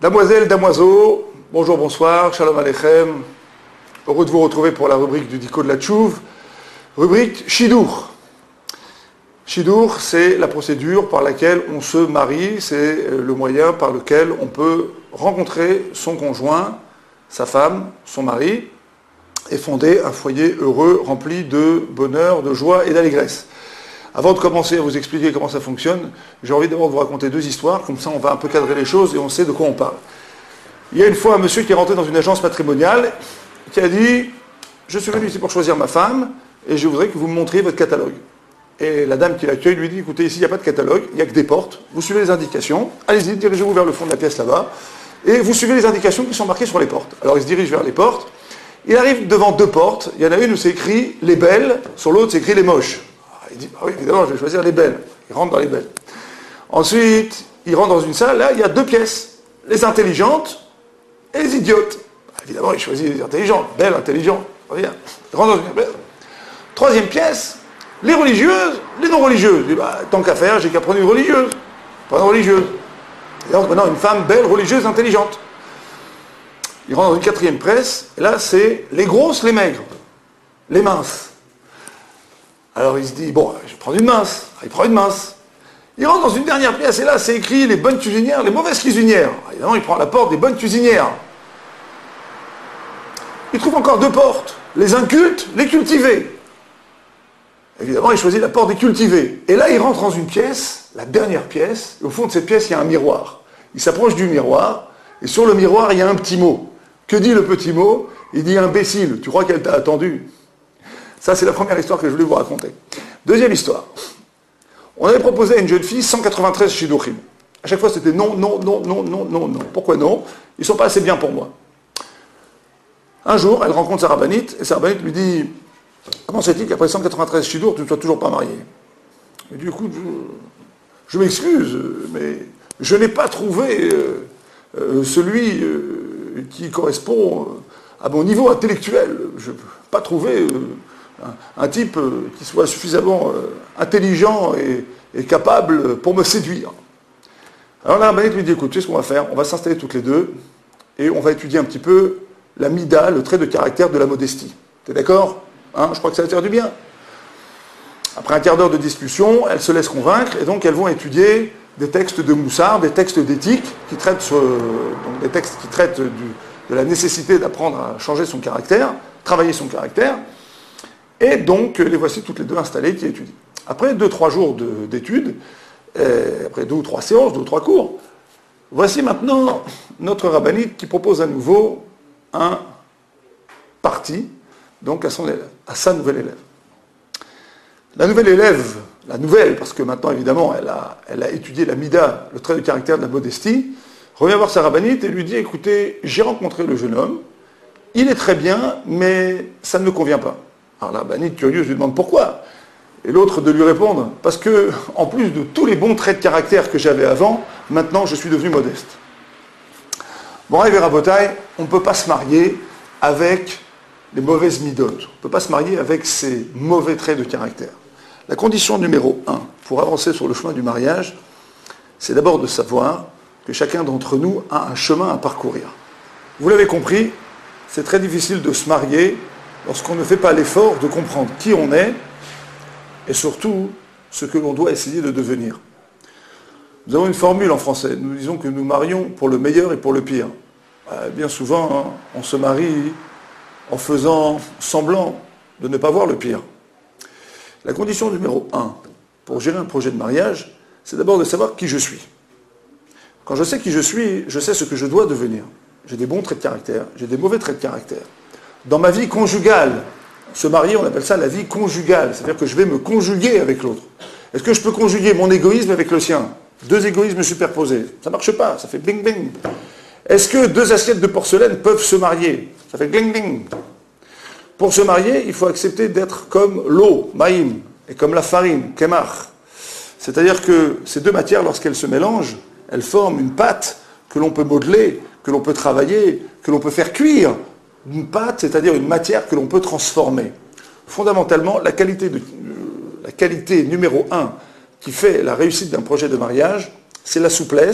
Damoiselles, damoiseaux, bonjour, bonsoir, shalom aleichem. Heureux de vous retrouver pour la rubrique du Dico de la Tchouve. Rubrique Shidour. Shidour, c'est la procédure par laquelle on se marie, c'est le moyen par lequel on peut rencontrer son conjoint, sa femme, son mari, et fonder un foyer heureux, rempli de bonheur, de joie et d'allégresse. Avant de commencer à vous expliquer comment ça fonctionne, j'ai envie d'abord de vous raconter deux histoires, comme ça on va un peu cadrer les choses et on sait de quoi on parle. Il y a une fois un monsieur qui est rentré dans une agence matrimoniale, qui a dit « Je suis venu ici pour choisir ma femme, et je voudrais que vous me montriez votre catalogue. » Et la dame qui l'accueille lui dit « Écoutez, ici il n'y a pas de catalogue, il n'y a que des portes, vous suivez les indications, allez-y, dirigez-vous vers le fond de la pièce là-bas, et vous suivez les indications qui sont marquées sur les portes. » Alors il se dirige vers les portes, il arrive devant deux portes, il y en a une où c'est écrit « Les belles », sur l'autre c'est écrit « Les moches ». Il dit, oui, évidemment, je vais choisir les belles. Il rentre dans les belles. Ensuite, il rentre dans une salle, là, il y a deux pièces. Les intelligentes et les idiotes. Évidemment, il choisit les intelligentes. Belles, intelligentes. Il rentre dans une belle. Troisième pièce, les religieuses, les non-religieuses. Il dit, tant qu'à faire, j'ai qu'à prendre une religieuse. Pas une religieuse. Et donc, maintenant, une femme belle, religieuse, intelligente. Il rentre dans une quatrième pièce, et là, c'est les grosses, les maigres. Les minces. Alors il se dit, bon, je vais prendre une mince. Il prend une mince. Il rentre dans une dernière pièce, et là, c'est écrit les bonnes cuisinières, les mauvaises cuisinières. Évidemment, il prend la porte des bonnes cuisinières. Il trouve encore deux portes, les incultes, les cultivés. Évidemment, il choisit la porte des cultivés. Et là, il rentre dans une pièce, la dernière pièce, et au fond de cette pièce, il y a un miroir. Il s'approche du miroir, et sur le miroir, il y a un petit mot. Que dit le petit mot? Il dit, imbécile, tu crois qu'elle t'a attendu? Ça, c'est la première histoire que je voulais vous raconter. Deuxième histoire. On avait proposé à une jeune fille 193 shidduchim. À chaque fois, c'était non, non, non, non, non, non, non. Pourquoi non? Ils ne sont pas assez bien pour moi. Un jour, elle rencontre sa rabbinite, et sa rabbinite lui dit « Comment c'est-il qu'après 193 shidduch, tu ne sois toujours pas marié ?» Il dit « Écoute, je m'excuse, mais je n'ai pas trouvé celui qui correspond à mon niveau intellectuel. Je n'ai pas trouvé... un type qui soit suffisamment intelligent et capable pour me séduire. » Alors la rabbinite lui dit, écoute, tu sais ce qu'on va faire? On va s'installer toutes les deux et on va étudier un petit peu la mida, le trait de caractère de la modestie. T'es d'accord? Je crois que ça va te faire du bien. Après un quart d'heure de discussion, elles se laissent convaincre et donc elles vont étudier des textes de Moussard, des textes d'éthique, qui traitent, donc des textes qui traitent de la nécessité d'apprendre à changer son caractère, travailler son caractère. Et donc, les voici toutes les deux installées qui étudient. Après 2-3 jours d'études, après 2 ou 3 séances, 2 ou 3 cours, voici maintenant notre rabbinite qui propose à nouveau un parti, donc à son élève, à sa nouvelle élève. La nouvelle élève, parce que maintenant évidemment elle a étudié la mida, le trait de caractère de la modestie, revient voir sa rabbinite et lui dit, écoutez, j'ai rencontré le jeune homme, il est très bien, mais ça ne me convient pas. Alors la rabbinite curieuse lui demande pourquoi. Et l'autre de lui répondre, parce que, en plus de tous les bons traits de caractère que j'avais avant, maintenant je suis devenu modeste. Bon, arrivé à Botaï, on ne peut pas se marier avec les mauvaises midotes. On ne peut pas se marier avec ces mauvais traits de caractère. La condition numéro 1 pour avancer sur le chemin du mariage, c'est d'abord de savoir que chacun d'entre nous a un chemin à parcourir. Vous l'avez compris, c'est très difficile de se marier lorsqu'on ne fait pas l'effort de comprendre qui on est et surtout ce que l'on doit essayer de devenir. Nous avons une formule en français, nous disons que nous marions pour le meilleur et pour le pire. Bien souvent, on se marie en faisant semblant de ne pas voir le pire. La condition numéro 1 pour gérer un projet de mariage, c'est d'abord de savoir qui je suis. Quand je sais qui je suis, je sais ce que je dois devenir. J'ai des bons traits de caractère, j'ai des mauvais traits de caractère. Dans ma vie conjugale, se marier, on appelle ça la vie conjugale, c'est-à-dire que je vais me conjuguer avec l'autre. Est-ce que je peux conjuguer mon égoïsme avec le sien? Deux égoïsmes superposés. Ça ne marche pas, ça fait bling bling. Est-ce que deux assiettes de porcelaine peuvent se marier? Ça fait bling bling. Pour se marier, il faut accepter d'être comme l'eau, maïm, et comme la farine, kemach. C'est-à-dire que ces deux matières, lorsqu'elles se mélangent, elles forment une pâte que l'on peut modeler, que l'on peut travailler, que l'on peut faire cuire. Une pâte, c'est-à-dire une matière que l'on peut transformer. Fondamentalement, la qualité numéro 1 qui fait la réussite d'un projet de mariage, c'est la souplesse,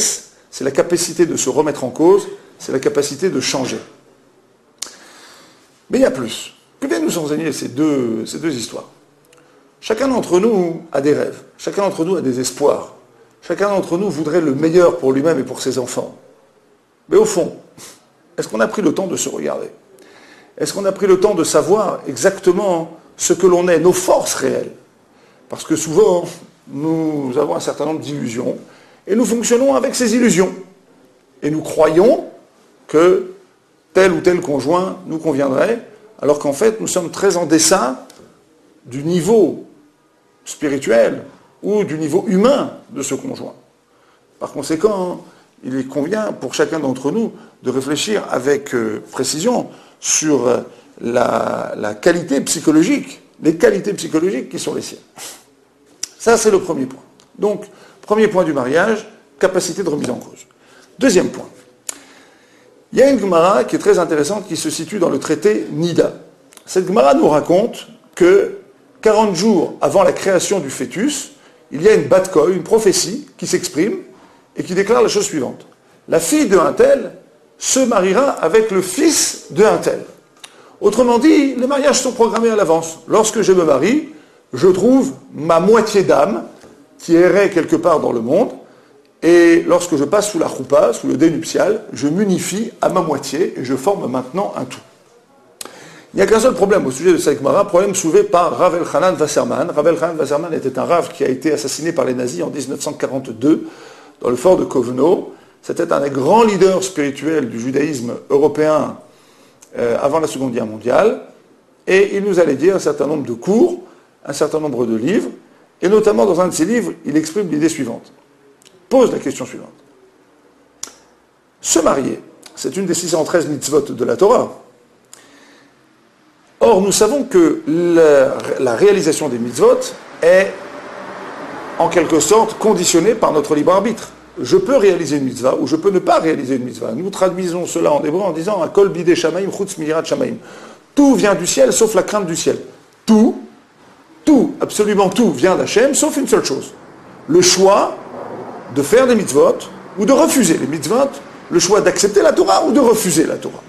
c'est la capacité de se remettre en cause, c'est la capacité de changer. Mais il y a plus. Que viennent nous enseigner ces deux histoires? Chacun d'entre nous a des rêves, chacun d'entre nous a des espoirs, chacun d'entre nous voudrait le meilleur pour lui-même et pour ses enfants. Mais au fond, est-ce qu'on a pris le temps de se regarder? Est-ce qu'on a pris le temps de savoir exactement ce que l'on est, nos forces réelles? Parce que souvent, nous avons un certain nombre d'illusions, et nous fonctionnons avec ces illusions. Et nous croyons que tel ou tel conjoint nous conviendrait, alors qu'en fait, nous sommes très en deçà du niveau spirituel ou du niveau humain de ce conjoint. Par conséquent, il convient pour chacun d'entre nous de réfléchir avec précision sur la qualité psychologique, les qualités psychologiques qui sont les siennes. Ça, c'est le premier point. Donc, premier point du mariage, capacité de remise en cause. Deuxième point. Il y a une Gemara qui est très intéressante qui se situe dans le traité Nida. Cette Gemara nous raconte que 40 jours avant la création du fœtus, il y a une bat kol, une prophétie qui s'exprime et qui déclare la chose suivante. La fille de un tel se mariera avec le fils de un tel. Autrement dit, les mariages sont programmés à l'avance. Lorsque je me marie, je trouve ma moitié d'âme qui errait quelque part dans le monde, et lorsque je passe sous la choupa, sous le dé nuptial, je m'unifie à ma moitié et je forme maintenant un tout. Il n'y a qu'un seul problème au sujet de cette Gemara, problème soulevé par Rav Elchanan Wasserman. Rav Elchanan Wasserman était un Rav qui a été assassiné par les nazis en 1942 dans le fort de Kovno. C'était un des grands leaders spirituels du judaïsme européen avant la Seconde Guerre mondiale. Et il nous allait dire un certain nombre de cours, un certain nombre de livres, et notamment dans un de ses livres, il exprime l'idée suivante. Pose la question suivante. Se marier, c'est une des 613 mitzvot de la Torah. Or, nous savons que la réalisation des mitzvot est en quelque sorte conditionnée par notre libre arbitre. Je peux réaliser une mitzvah ou je peux ne pas réaliser une mitzvah. Nous traduisons cela en hébreu en disant « Kol bidei shamaim chutz miyirat shamaim ». Tout vient du ciel sauf la crainte du ciel. Tout, absolument tout vient d'Hachem sauf une seule chose. Le choix de faire des mitzvot ou de refuser les mitzvot, le choix d'accepter la Torah ou de refuser la Torah.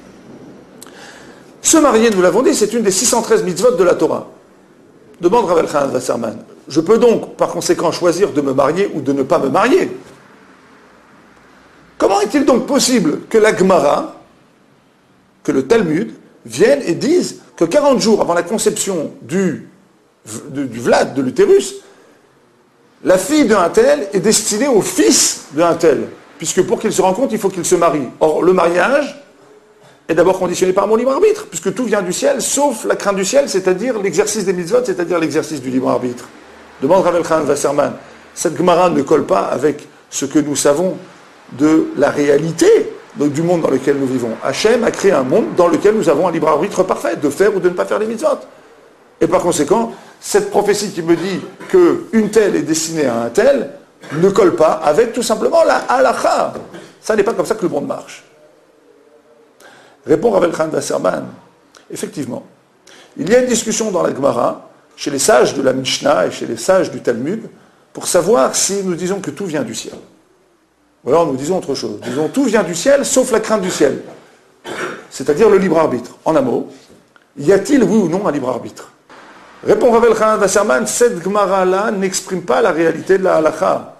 Se marier, nous l'avons dit, c'est une des 613 mitzvot de la Torah. Demande Rav Elchanan Wasserman. Je peux donc, par conséquent, choisir de me marier ou de ne pas me marier. Comment est-il donc possible que la Gemara, que le Talmud, vienne et dise que 40 jours avant la conception du Vlad, de l'utérus, la fille d'un tel est destinée au fils d'un tel, puisque pour qu'il se rencontre, il faut qu'il se marie. Or, le mariage est d'abord conditionné par mon libre arbitre, puisque tout vient du ciel, sauf la crainte du ciel, c'est-à-dire l'exercice des mitzvot, c'est-à-dire l'exercice du libre arbitre. Demande Rav Elchanan Wasserman. Cette Gemara ne colle pas avec ce que nous savons de la réalité du monde dans lequel nous vivons. Hachem a créé un monde dans lequel nous avons un libre arbitre parfait, de faire ou de ne pas faire les mitzvot. Et par conséquent, cette prophétie qui me dit qu'une telle est destinée à un tel ne colle pas avec tout simplement la halakha. Ça n'est pas comme ça que le monde marche. Répond Rav Elchanan Wasserman. Effectivement, il y a une discussion dans la Gemara, chez les sages de la Mishnah et chez les sages du Talmud, pour savoir si nous disons que tout vient du ciel. Ou alors nous disons autre chose. Nous disons tout vient du ciel sauf la crainte du ciel. C'est-à-dire le libre arbitre. En un mot, y a-t-il oui ou non un libre arbitre? Répond Rav Elchanan Wasserman, cette Gemara-là n'exprime pas la réalité de la halakha.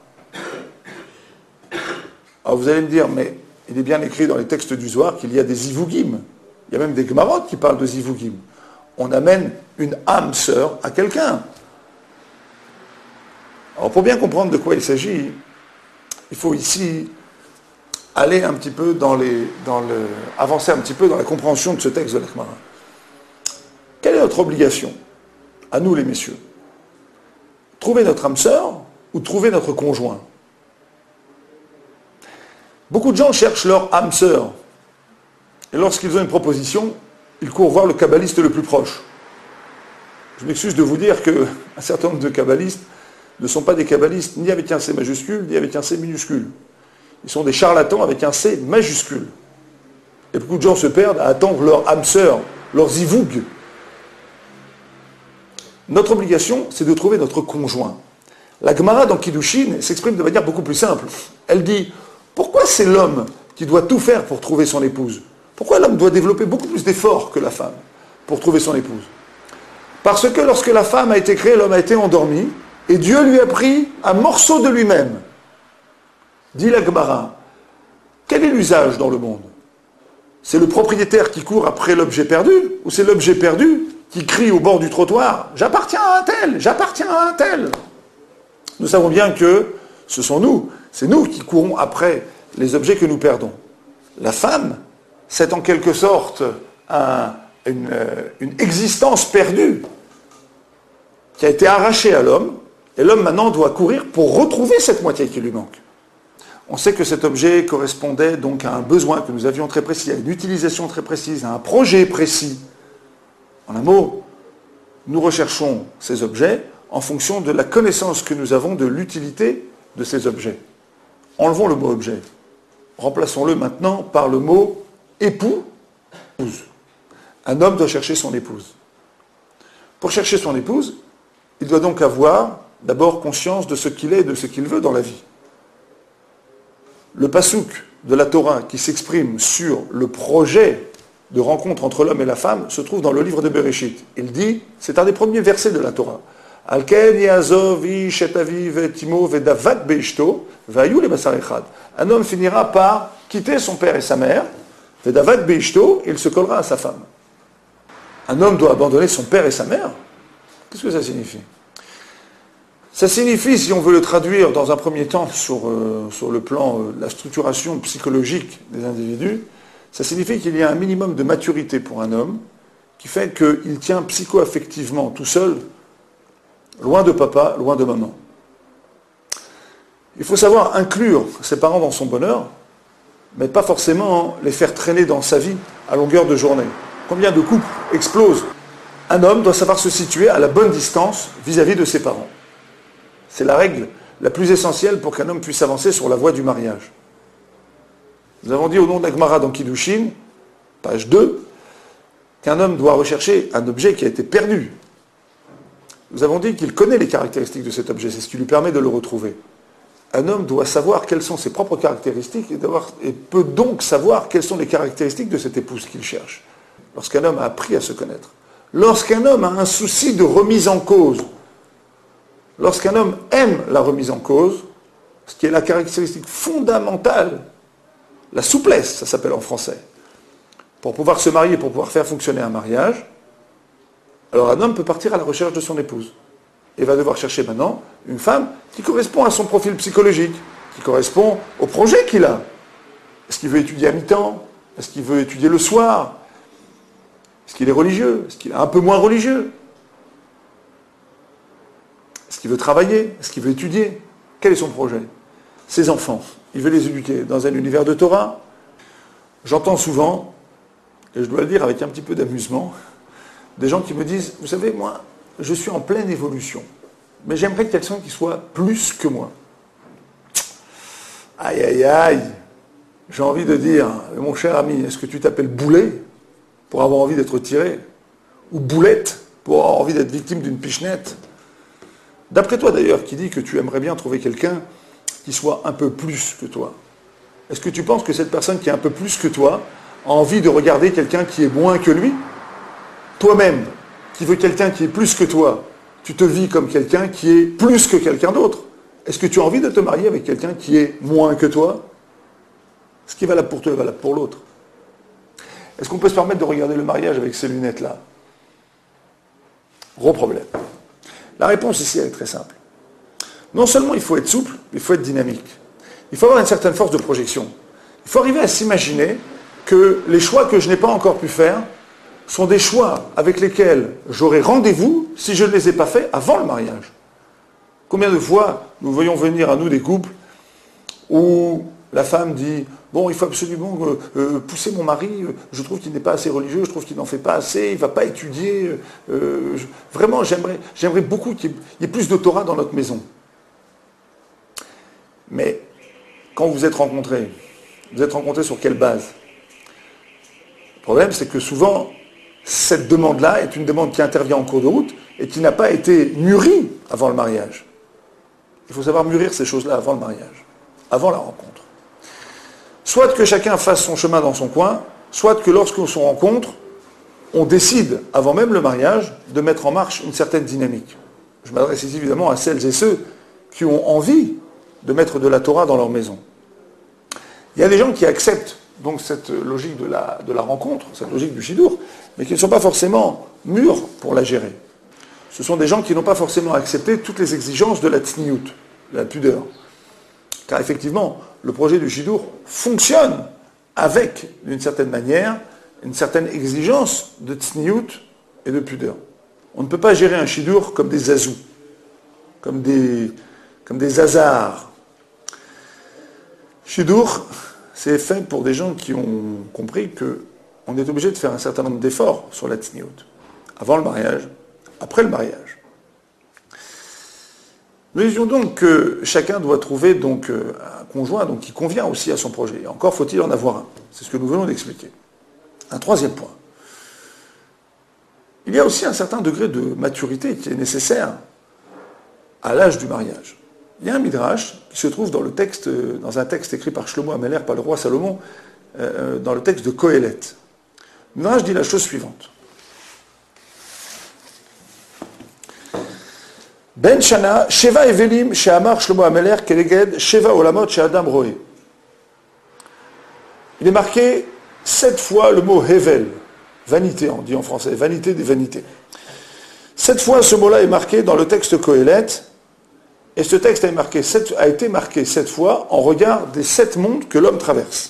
Alors vous allez me dire, mais il est bien écrit dans les textes du Zohar qu'il y a des zivugim. Il y a même des Gemarot qui parlent de zivugim. On amène une âme sœur à quelqu'un. Alors pour bien comprendre de quoi il s'agit, il faut ici aller un petit peu avancer un petit peu dans la compréhension de ce texte de la Gemara. Quelle est notre obligation, à nous les messieurs? Trouver notre âme sœur ou trouver notre conjoint? Beaucoup de gens cherchent leur âme sœur. Et lorsqu'ils ont une proposition, ils courent voir le kabbaliste le plus proche. Je m'excuse de vous dire qu'un certain nombre de kabbalistes ne sont pas des kabbalistes ni avec un C majuscule, ni avec un C minuscule. Ils sont des charlatans avec un C majuscule. Et beaucoup de gens se perdent à attendre leur âme sœur, leur zivoug. Notre obligation, c'est de trouver notre conjoint. La Gemara dans Kiddushin s'exprime de manière beaucoup plus simple. Elle dit, Pourquoi c'est l'homme qui doit tout faire pour trouver son épouse? Pourquoi l'homme doit développer beaucoup plus d'efforts que la femme pour trouver son épouse? Parce que lorsque la femme a été créée, l'homme a été endormi, et Dieu lui a pris un morceau de lui-même. Dit la Gemara, quel est l'usage dans le monde? C'est le propriétaire qui court après l'objet perdu, ou c'est l'objet perdu qui crie au bord du trottoir « J'appartiens à un tel, j'appartiens à un tel ». Nous savons bien que ce sont nous, c'est nous qui courons après les objets que nous perdons. La femme, c'est en quelque sorte une existence perdue qui a été arrachée à l'homme, et l'homme maintenant doit courir pour retrouver cette moitié qui lui manque. On sait que cet objet correspondait donc à un besoin que nous avions très précis, à une utilisation très précise, à un projet précis. En un mot, nous recherchons ces objets en fonction de la connaissance que nous avons de l'utilité de ces objets. Enlevons le mot objet. Remplaçons-le maintenant par le mot époux, épouse. Un homme doit chercher son épouse. Pour chercher son épouse, il doit donc avoir d'abord conscience de ce qu'il est et de ce qu'il veut dans la vie. Le pasouk de la Torah qui s'exprime sur le projet de rencontre entre l'homme et la femme se trouve dans le livre de Bereshit. Il dit, c'est un des premiers versets de la Torah. Alken yazov ish et aviv et imo vedavat beishto vayu le basar echad. Un homme finira par quitter son père et sa mère, vedavat beishto, et il se collera à sa femme. Un homme doit abandonner son père et sa mère. Qu'est-ce que ça signifie? Ça signifie, si on veut le traduire dans un premier temps sur le plan de la structuration psychologique des individus, ça signifie qu'il y a un minimum de maturité pour un homme qui fait qu'il tient psycho-affectivement tout seul, loin de papa, loin de maman. Il faut savoir inclure ses parents dans son bonheur, mais pas forcément les faire traîner dans sa vie à longueur de journée. Combien de couples explosent? Un homme doit savoir se situer à la bonne distance vis-à-vis de ses parents. C'est la règle la plus essentielle pour qu'un homme puisse avancer sur la voie du mariage. Nous avons dit au nom de la Gemara dans Kiddushin, page 2, qu'un homme doit rechercher un objet qui a été perdu. Nous avons dit qu'il connaît les caractéristiques de cet objet, c'est ce qui lui permet de le retrouver. Un homme doit savoir quelles sont ses propres caractéristiques et peut donc savoir quelles sont les caractéristiques de cette épouse qu'il cherche. Lorsqu'un homme a appris à se connaître, lorsqu'un homme a un souci de remise en cause, lorsqu'un homme aime la remise en cause, ce qui est la caractéristique fondamentale, la souplesse, ça s'appelle en français, pour pouvoir se marier, pour pouvoir faire fonctionner un mariage, alors un homme peut partir à la recherche de son épouse. Et va devoir chercher maintenant une femme qui correspond à son profil psychologique, qui correspond au projet qu'il a. Est-ce qu'il veut étudier à mi-temps? Est-ce qu'il veut étudier le soir? Est-ce qu'il est religieux? Est-ce qu'il est un peu moins religieux? Est-ce qu'il veut travailler? Est-ce qu'il veut étudier? Quel est son projet? Ses enfants, il veut les éduquer dans un univers de Torah. J'entends souvent, et je dois le dire avec un petit peu d'amusement, des gens qui me disent, vous savez, moi, je suis en pleine évolution, mais j'aimerais quelqu'un qui soit plus que moi. Aïe, aïe, aïe, j'ai envie de dire, mon cher ami, est-ce que tu t'appelles Boulet pour avoir envie d'être tiré? Ou Boulette pour avoir envie d'être victime d'une pichenette? D'après toi d'ailleurs, qui dit que tu aimerais bien trouver quelqu'un qui soit un peu plus que toi, est-ce que tu penses que cette personne qui est un peu plus que toi a envie de regarder quelqu'un qui est moins que lui? Toi-même, qui veux quelqu'un qui est plus que toi, tu te vis comme quelqu'un qui est plus que quelqu'un d'autre. Est-ce que tu as envie de te marier avec quelqu'un qui est moins que toi? Ce qui est valable pour toi est valable pour l'autre. Est-ce qu'on peut se permettre de regarder le mariage avec ces lunettes-là? Gros problème. La réponse ici, elle est très simple. Non seulement il faut être souple, il faut être dynamique. Il faut avoir une certaine force de projection. Il faut arriver à s'imaginer que les choix que je n'ai pas encore pu faire sont des choix avec lesquels j'aurai rendez-vous si je ne les ai pas faits avant le mariage. Combien de fois nous voyons venir à nous des couples où la femme dit « Bon, il faut absolument pousser mon mari, je trouve qu'il n'est pas assez religieux, je trouve qu'il n'en fait pas assez, il ne va pas étudier. Vraiment, j'aimerais beaucoup qu'il y ait plus de Torah dans notre maison. » Mais quand vous êtes rencontrés sur quelle base? Le problème, c'est que souvent, cette demande-là est une demande qui intervient en cours de route et qui n'a pas été mûrie avant le mariage. Il faut savoir mûrir ces choses-là avant le mariage, avant la rencontre. soit que chacun fasse son chemin dans son coin, soit que lorsqu'on se rencontre, on décide, avant même le mariage, de mettre en marche une certaine dynamique. Je m'adresse ici évidemment à celles et ceux qui ont envie de mettre de la Torah dans leur maison. Il y a des gens qui acceptent donc cette logique de la rencontre, cette logique du Shidur, mais qui ne sont pas forcément mûrs pour la gérer. Ce sont des gens qui n'ont pas forcément accepté toutes les exigences de la tsniout, de la pudeur. Car effectivement, le projet du Shidur fonctionne avec, d'une certaine manière, une certaine exigence de tsniout et de pudeur. On ne peut pas gérer un Shidur comme des zazous, comme des hasards. Shidur, c'est fait pour des gens qui ont compris qu'on est obligé de faire un certain nombre d'efforts sur la tsniout. Avant le mariage, après le mariage. Nous disions donc que chacun doit trouver donc un conjoint donc, qui convient aussi à son projet. Et encore faut-il en avoir un. C'est ce que nous venons d'expliquer. Un troisième point. Il y a aussi un certain degré de maturité qui est nécessaire à l'âge du mariage. Il y a un midrash qui se trouve dans un texte écrit par Shlomo Ameler, par le roi Salomon, dans le texte de Kohelet. Le midrash dit la chose suivante. Ben Shana, Sheva Evelim, Sheamar Shlomo Ameler, Keleged, Sheva Olamot, Sheadam Roé. Il est marqué 7 fois le mot Hevel, vanité, on dit en français, vanité des vanités. 7 fois ce mot-là est marqué dans le texte Kohelet, et ce texte a été marqué 7 fois en regard des 7 mondes que l'homme traverse.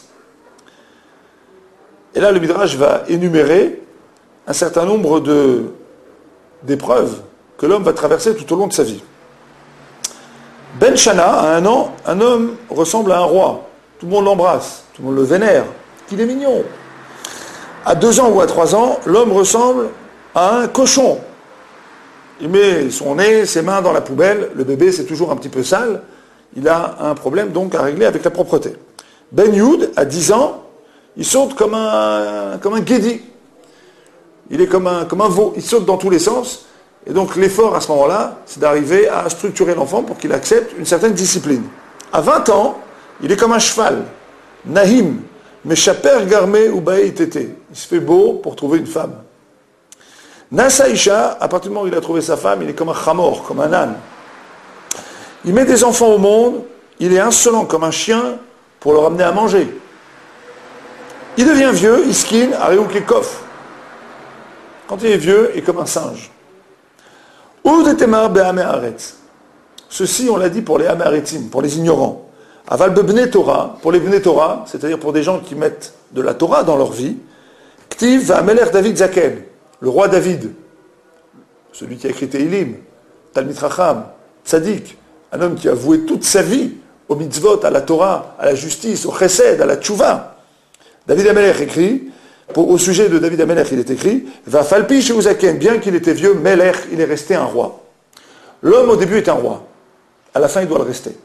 Et là, le Midrash va énumérer un certain nombre d'épreuves que l'homme va traverser tout au long de sa vie. Ben Shana, à 1 an, un homme ressemble à un roi. Tout le monde l'embrasse, tout le monde le vénère, qu'il est mignon. À 2 ans ou à 3 ans, l'homme ressemble à un cochon. Il met son nez, ses mains dans la poubelle, le bébé c'est toujours un petit peu sale, il a un problème donc à régler avec la propreté. Ben Youd, à 10 ans, il saute comme un guédi. Il est comme un veau, il saute dans tous les sens, et donc l'effort à ce moment-là, c'est d'arriver à structurer l'enfant pour qu'il accepte une certaine discipline. À 20 ans, il est comme un cheval, Nahim, Meshaper Garmé ou Bae Tété. Il se fait beau pour trouver une femme. Nasa Isha, à partir du moment où il a trouvé sa femme, il est comme un chamor, comme un âne. Il met des enfants au monde, il est insolent comme un chien pour leur amener à manger. Il devient vieux, Iskin, Areukekov. Quand il est vieux, il est comme un singe. Oudetemar Be'ame Aretz. Ceci, on l'a dit pour les Amaretim, pour les ignorants. Aval Bebne Torah, pour les Bne Torah, c'est-à-dire pour des gens qui mettent de la Torah dans leur vie. Ktiv Va'ameler David Zaken. Le roi David, celui qui a écrit Teilim, Talmid Chacham, Tzadik, un homme qui a voué toute sa vie au mitzvot, à la Torah, à la justice, au chesed, à la tchouva. David Amelech écrit, au sujet de David Amelech, il est écrit, Va falpi chez Uzaken, bien qu'il était vieux, Melech, il est resté un roi. L'homme au début est un roi, à la fin il doit le rester.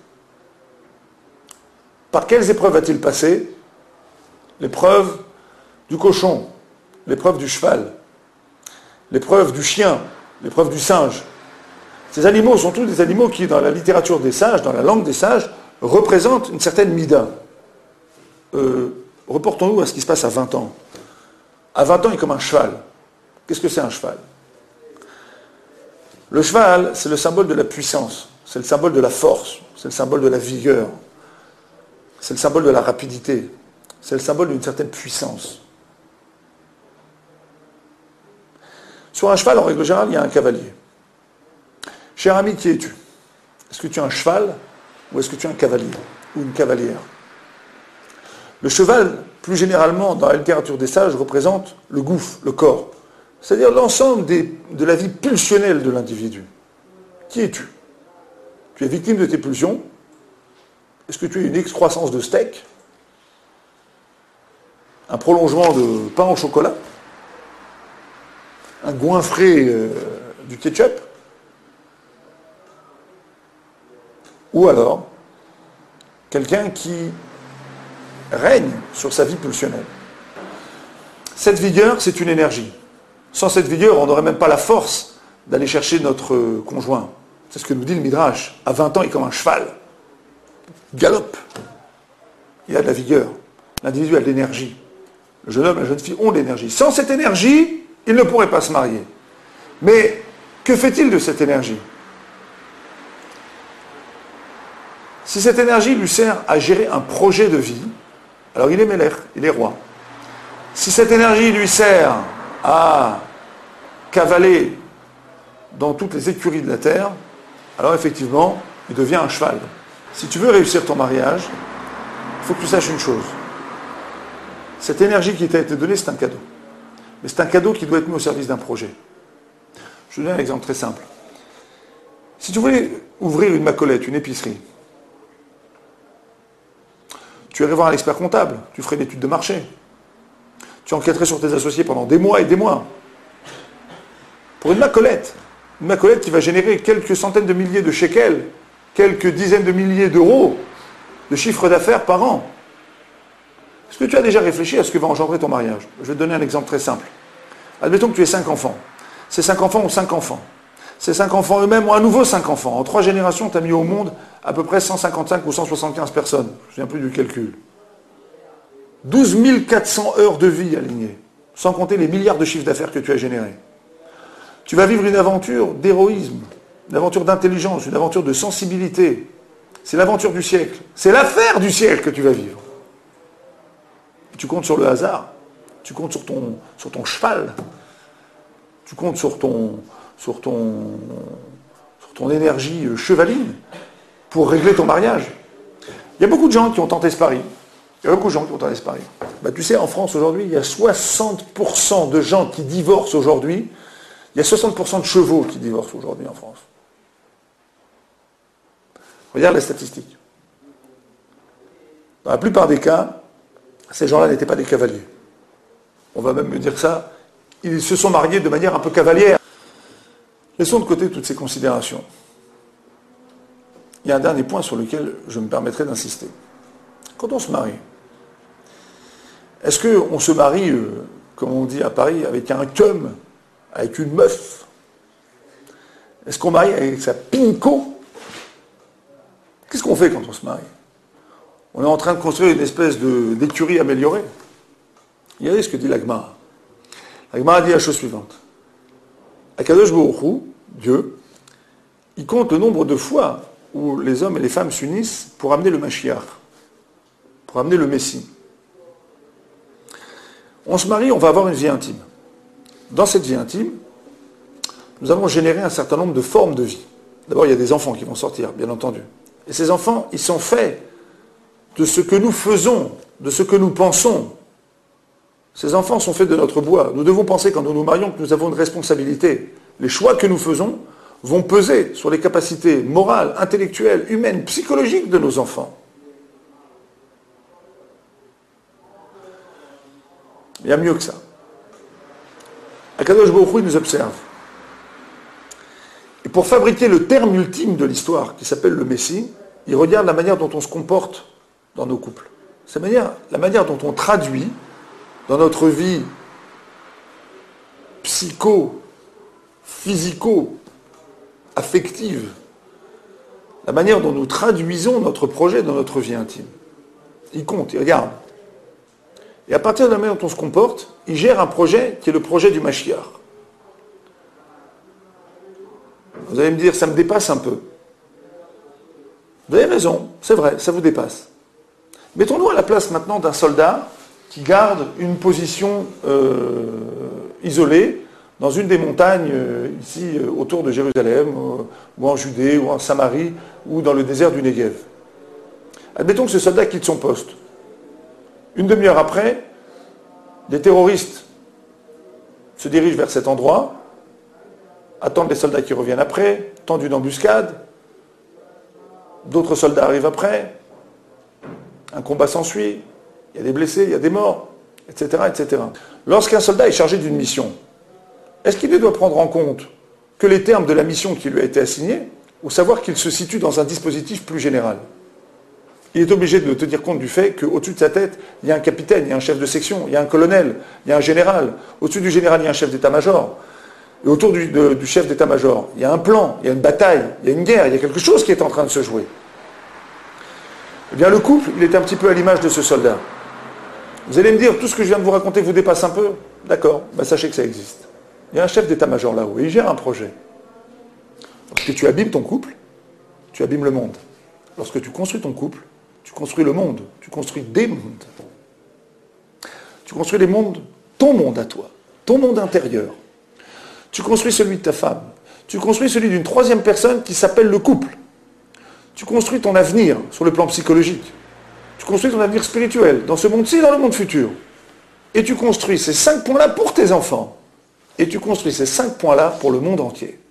Par quelles épreuves va-t-il passer? L'épreuve du cochon, l'épreuve du cheval, l'épreuve du chien, l'épreuve du singe. Ces animaux sont tous des animaux qui, dans la littérature des sages, dans la langue des sages, représentent une certaine mida. Reportons-nous à ce qui se passe à 20 ans. À 20 ans, il est comme un cheval. Qu'est-ce que c'est un cheval? Le cheval, c'est le symbole de la puissance, c'est le symbole de la force, c'est le symbole de la vigueur, c'est le symbole de la rapidité, c'est le symbole d'une certaine puissance. Sur un cheval, en règle générale, il y a un cavalier. Cher ami, qui es-tu? Est-ce que tu es un cheval ou est-ce que tu es un cavalier ou une cavalière? Le cheval, plus généralement, dans la littérature des sages, représente le gouffre, le corps. C'est-à-dire l'ensemble de la vie pulsionnelle de l'individu. Qui es-tu? Tu es victime de tes pulsions? Est-ce que tu es une excroissance de steak? Un prolongement de pain au chocolat? Un goinfré du ketchup? Ou alors, quelqu'un qui règne sur sa vie pulsionnelle. Cette vigueur, c'est une énergie. Sans cette vigueur, on n'aurait même pas la force d'aller chercher notre conjoint. C'est ce que nous dit le Midrash. À 20 ans, il est comme un cheval. Il galope. Il a de la vigueur. L'individu a de l'énergie. Le jeune homme et la jeune fille ont de l'énergie. Sans cette énergie, ils ne pourraient pas se marier. Mais que fait-il de cette énergie? Si cette énergie lui sert à gérer un projet de vie, alors il est Mélech, il est roi. Si cette énergie lui sert à cavaler dans toutes les écuries de la terre, alors effectivement, il devient un cheval. Si tu veux réussir ton mariage, il faut que tu saches une chose. Cette énergie qui t'a été donnée, c'est un cadeau. Mais c'est un cadeau qui doit être mis au service d'un projet. Je vous donne un exemple très simple. Si tu voulais ouvrir une macolette, une épicerie, tu irais voir un expert comptable, tu ferais une étude de marché. Tu enquêterais sur tes associés pendant des mois et des mois. Pour une macolette qui va générer quelques centaines de milliers de shekels, quelques dizaines de milliers d'euros de chiffre d'affaires par an. Est-ce que tu as déjà réfléchi à ce que va engendrer ton mariage? Je vais te donner un exemple très simple. Admettons que tu aies 5 enfants. Ces 5 enfants ont 5 enfants. Ces 5 enfants eux-mêmes ont à nouveau 5 enfants. En 3 générations, tu as mis au monde à peu près 155 ou 175 personnes. Je ne me souviens plus du calcul. 12 400 heures de vie alignées, sans compter les milliards de chiffres d'affaires que tu as générés. Tu vas vivre une aventure d'héroïsme, une aventure d'intelligence, une aventure de sensibilité. C'est l'aventure du siècle. C'est l'affaire du siècle que tu vas vivre. Tu comptes sur le hasard. Tu comptes sur ton cheval. Tu comptes sur ton énergie chevaline pour régler ton mariage. Il y a beaucoup de gens qui ont tenté ce pari. Tu sais, en France aujourd'hui, il y a 60% de gens qui divorcent aujourd'hui. Il y a 60% de chevaux qui divorcent aujourd'hui en France. Regarde les statistiques. Dans la plupart des cas, ces gens-là n'étaient pas des cavaliers. On va même me dire ça. Ils se sont mariés de manière un peu cavalière. Laissons de côté toutes ces considérations. Il y a un dernier point sur lequel je me permettrai d'insister. Quand on se marie, est-ce qu'on se marie, comme on dit à Paris, avec un cum, avec une meuf? Est-ce qu'on marie avec sa pinko? Qu'est-ce qu'on fait quand on se marie? On est en train de construire une espèce d'écurie améliorée. Regardez ce que dit la Gemara. La Gemara dit la chose suivante. Akadosh Baruch Hu, Dieu, il compte le nombre de fois où les hommes et les femmes s'unissent pour amener le Mashiach, pour amener le Messie. On se marie, on va avoir une vie intime. Dans cette vie intime, nous allons générer un certain nombre de formes de vie. D'abord, il y a des enfants qui vont sortir, bien entendu. Et ces enfants, ils sont faits de ce que nous faisons, de ce que nous pensons. Ces enfants sont faits de notre bois. Nous devons penser, quand nous nous marions, que nous avons une responsabilité. Les choix que nous faisons vont peser sur les capacités morales, intellectuelles, humaines, psychologiques de nos enfants. Il y a mieux que ça. Akadosh Baruch Hu nous observe. Et pour fabriquer le terme ultime de l'histoire, qui s'appelle le Messie, il regarde la manière dont on se comporte dans nos couples. C'est la manière dont on traduit dans notre vie physico-affective, la manière dont nous traduisons notre projet dans notre vie intime. Il compte, il regarde. Et à partir de la manière dont on se comporte, il gère un projet qui est le projet du Mashiach. Vous allez me dire, ça me dépasse un peu. Vous avez raison, c'est vrai, ça vous dépasse. Mettons-nous à la place maintenant d'un soldat qui garde une position isolée dans une des montagnes ici autour de Jérusalem, ou en Judée, ou en Samarie, ou dans le désert du Negev. Admettons que ce soldat quitte son poste. Une demi-heure après, des terroristes se dirigent vers cet endroit, attendent les soldats qui reviennent après, tendent une embuscade, d'autres soldats arrivent après, un combat s'ensuit, il y a des blessés, il y a des morts, etc., etc. Lorsqu'un soldat est chargé d'une mission, est-ce qu'il doit prendre en compte que les termes de la mission qui lui a été assignée, ou savoir qu'il se situe dans un dispositif plus général? Il est obligé de tenir compte du fait qu'au-dessus de sa tête, il y a un capitaine, il y a un chef de section, il y a un colonel, il y a un général. Au-dessus du général, il y a un chef d'état-major. Et autour du chef d'état-major, il y a un plan, il y a une bataille, il y a une guerre, il y a quelque chose qui est en train de se jouer. Eh bien, le couple, il est un petit peu à l'image de ce soldat. Vous allez me dire, tout ce que je viens de vous raconter vous dépasse un peu? D'accord, ben sachez que ça existe. Il y a un chef d'état-major là-haut, et il gère un projet. Lorsque tu abîmes ton couple, tu abîmes le monde. Lorsque tu construis ton couple, tu construis le monde, tu construis des mondes. Tu construis les mondes, ton monde à toi, ton monde intérieur. Tu construis celui de ta femme. Tu construis celui d'une troisième personne qui s'appelle le couple. Tu construis ton avenir sur le plan psychologique. Tu construis ton avenir spirituel, dans ce monde-ci et dans le monde futur. Et tu construis ces 5 points-là pour tes enfants. Et tu construis ces 5 points-là pour le monde entier.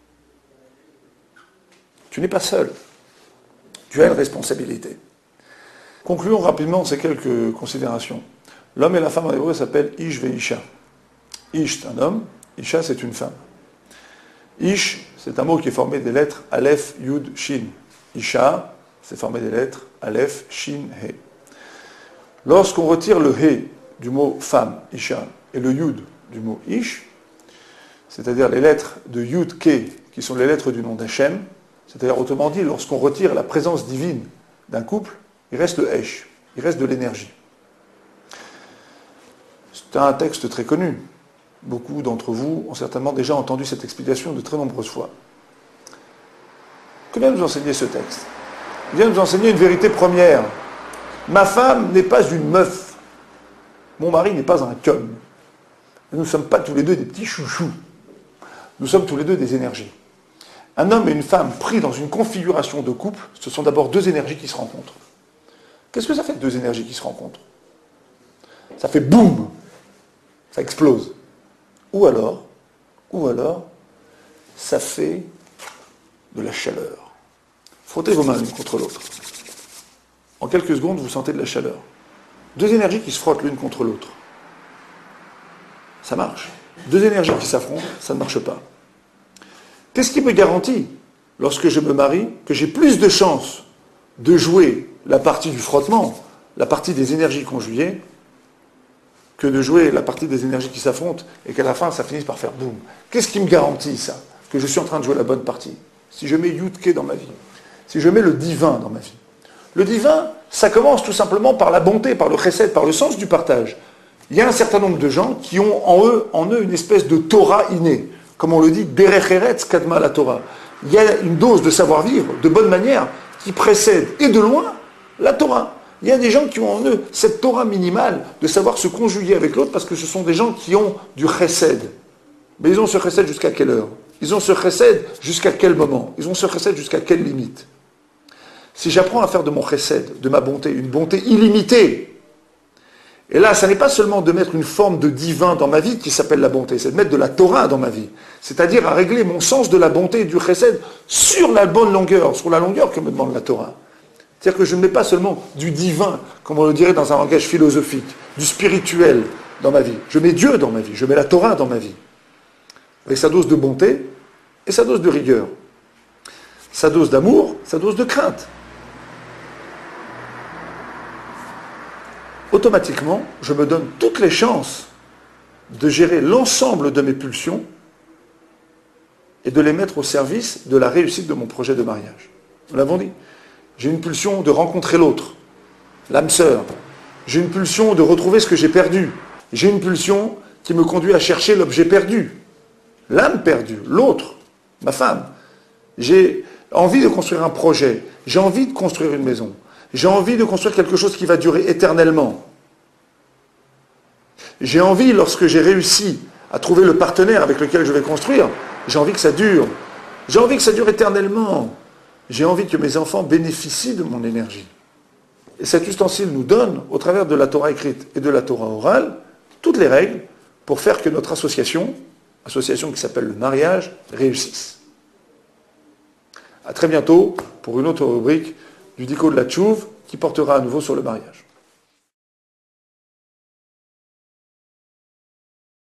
Tu n'es pas seul. Tu as une responsabilité. Concluons rapidement ces quelques considérations. L'homme et la femme en hébreu s'appellent Ish ve Isha. Ish, c'est un homme. Isha, c'est une femme. Ish, c'est un mot qui est formé des lettres Aleph, Yud, Shin. Isha, c'est formé des lettres Aleph, Shin, He. Lorsqu'on retire le He du mot femme, Isha, et le Yud du mot Ish, c'est-à-dire les lettres de Yud, Ke, qui sont les lettres du nom d'Hachem, c'est-à-dire autrement dit, lorsqu'on retire la présence divine d'un couple, il reste le Esh, il reste de l'énergie. C'est un texte très connu. Beaucoup d'entre vous ont certainement déjà entendu cette explication de très nombreuses fois. Que vient nous enseigner ce texte? Il vient nous enseigner une vérité première. Ma femme n'est pas une meuf. Mon mari n'est pas un cum. Nous ne sommes pas tous les deux des petits chouchous. Nous sommes tous les deux des énergies. Un homme et une femme pris dans une configuration de couple, ce sont d'abord 2 énergies qui se rencontrent. Qu'est-ce que ça fait 2 énergies qui se rencontrent? Ça fait boum. Ça explose. Ou alors, ça fait de la chaleur. Frottez vos mains l'une contre l'autre. En quelques secondes, vous sentez de la chaleur. 2 énergies qui se frottent l'une contre l'autre. Ça marche. 2 énergies qui s'affrontent, ça ne marche pas. Qu'est-ce qui me garantit, lorsque je me marie, que j'ai plus de chances de jouer la partie du frottement, la partie des énergies conjuguées, que de jouer la partie des énergies qui s'affrontent et qu'à la fin, ça finisse par faire boum? Qu'est-ce qui me garantit ça? Que je suis en train de jouer la bonne partie? Si je mets Yudke dans ma vie, si je mets le divin dans ma vie. Le divin, ça commence tout simplement par la bonté, par le chesed, par le sens du partage. Il y a un certain nombre de gens qui ont en eux une espèce de Torah innée. Comme on le dit, Derech Eretz Kadma la Torah. Il y a une dose de savoir-vivre, de bonne manière, qui précède, et de loin, la Torah. Il y a des gens qui ont en eux cette Torah minimale de savoir se conjuguer avec l'autre parce que ce sont des gens qui ont du chesed. Mais ils ont ce chesed jusqu'à quelle heure? Ils ont ce chesed jusqu'à quel moment? Ils ont ce chesed jusqu'à quelle limite? Si j'apprends à faire de mon chesed, de ma bonté, une bonté illimitée, et là, ça n'est pas seulement de mettre une forme de divin dans ma vie qui s'appelle la bonté, c'est de mettre de la Torah dans ma vie. C'est-à-dire à régler mon sens de la bonté et du chesed sur la bonne longueur, sur la longueur que me demande la Torah. C'est-à-dire que je ne mets pas seulement du divin, comme on le dirait dans un langage philosophique, du spirituel dans ma vie. Je mets Dieu dans ma vie, je mets la Torah dans ma vie. Avec sa dose de bonté et sa dose de rigueur. Sa dose d'amour, sa dose de crainte. Automatiquement, je me donne toutes les chances de gérer l'ensemble de mes pulsions et de les mettre au service de la réussite de mon projet de mariage. Nous l'avons dit. J'ai une pulsion de rencontrer l'autre, l'âme sœur. J'ai une pulsion de retrouver ce que j'ai perdu. J'ai une pulsion qui me conduit à chercher l'objet perdu, l'âme perdue, l'autre, ma femme. J'ai envie de construire un projet. J'ai envie de construire une maison. J'ai envie de construire quelque chose qui va durer éternellement. J'ai envie, lorsque j'ai réussi à trouver le partenaire avec lequel je vais construire, j'ai envie que ça dure. J'ai envie que ça dure éternellement. J'ai envie que mes enfants bénéficient de mon énergie. Et cet ustensile nous donne, au travers de la Torah écrite et de la Torah orale, toutes les règles pour faire que notre association qui s'appelle le mariage, réussisse. À très bientôt pour une autre rubrique du Dico de la Tchouve qui portera à nouveau sur le mariage.